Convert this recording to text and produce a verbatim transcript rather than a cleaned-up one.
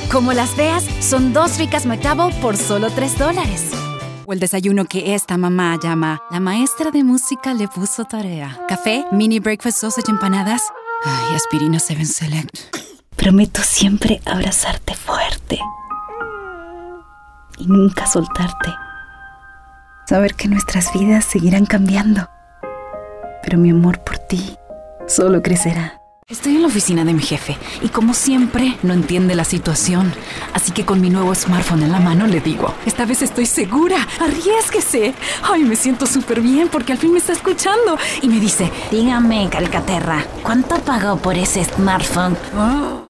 Como las veas, son dos ricas McDouble por solo tres dólares. O el desayuno que esta mamá llama la maestra de música le puso tarea. Café, mini breakfast sausage empanadas. Ay, aspirina Seven Select. Prometo siempre abrazarte fuerte y nunca soltarte. Saber que nuestras vidas seguirán cambiando, pero mi amor por ti solo crecerá. Estoy en la oficina de mi jefe y como siempre no entiende la situación. Así que con mi nuevo smartphone en la mano le digo, esta vez estoy segura, arriésguese. Ay, me siento súper bien porque al fin me está escuchando. Y me dice, dígame, Calcaterra, ¿cuánto pagó por ese smartphone? oh.